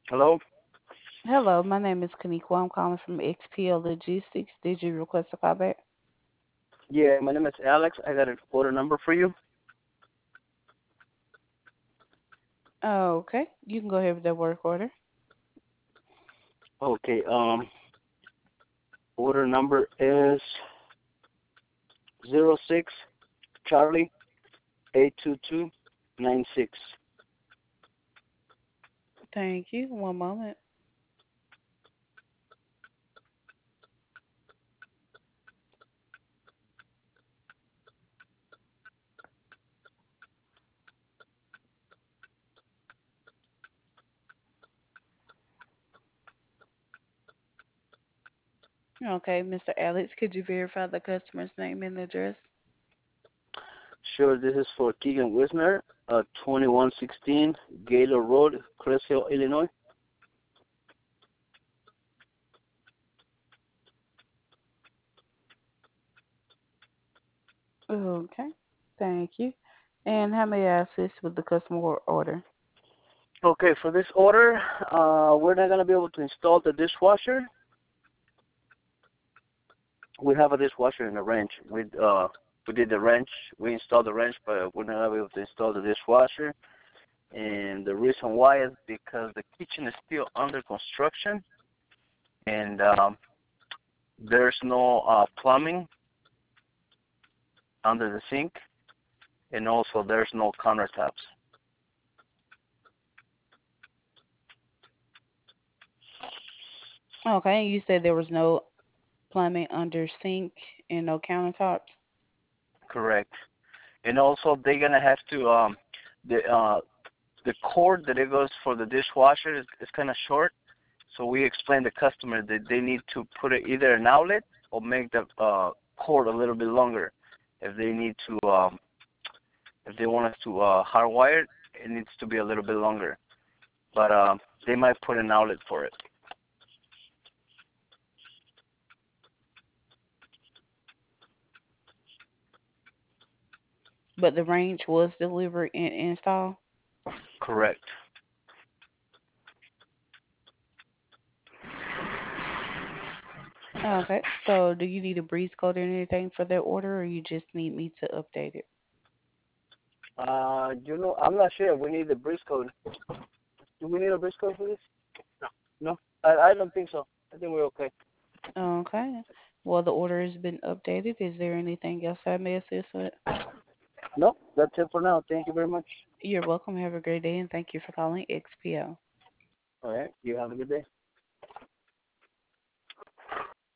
Hello? Hello, my name is Kanikwa. I'm calling from XPL Logistics. Did you request a call back? Yeah, my name is Alex. I got an order number for you. Oh, okay. You can go ahead with that work order. Okay, order number is 06 Charlie 82296. Thank you. One moment. Okay, Mr. Alex, could you verify the customer's name and address? Sure, this is for Keegan Wisner, 2116 Gaylor Road, Cresthill, Illinois. Okay. Thank you. And how may I assist with the customer order? Okay, for this order, we're not going to be able to install the dishwasher. We have a dishwasher in the wrench. We did the wrench. We installed the wrench, but we're not going to be able to install the dishwasher. And the reason why is because the kitchen is still under construction, and there's no plumbing under the sink, and also there's no countertops. Okay, you said there was no plumbing under sink and no countertops. Correct. And also they're gonna have to the uh the cord that it goes for the dishwasher is kind of short. So we explained to the customer that they need to put it either an outlet or make the cord a little bit longer. If they need to if they want us to hardwire it, it needs to be a little bit longer. But they might put an outlet for it. But the range was delivered and installed. Correct. Okay. So do you need a breeze code or anything for that order, or you just need me to update it? I'm not sure. We need the bridge code. Do we need a bridge code for this? No, I don't think so. I think we're okay. Okay. Well, the order has been updated. Is there anything else I may assist with? No, that's it for now. Thank you very much. You're welcome. Have a great day, and thank you for calling XPO. All right. You have a good day.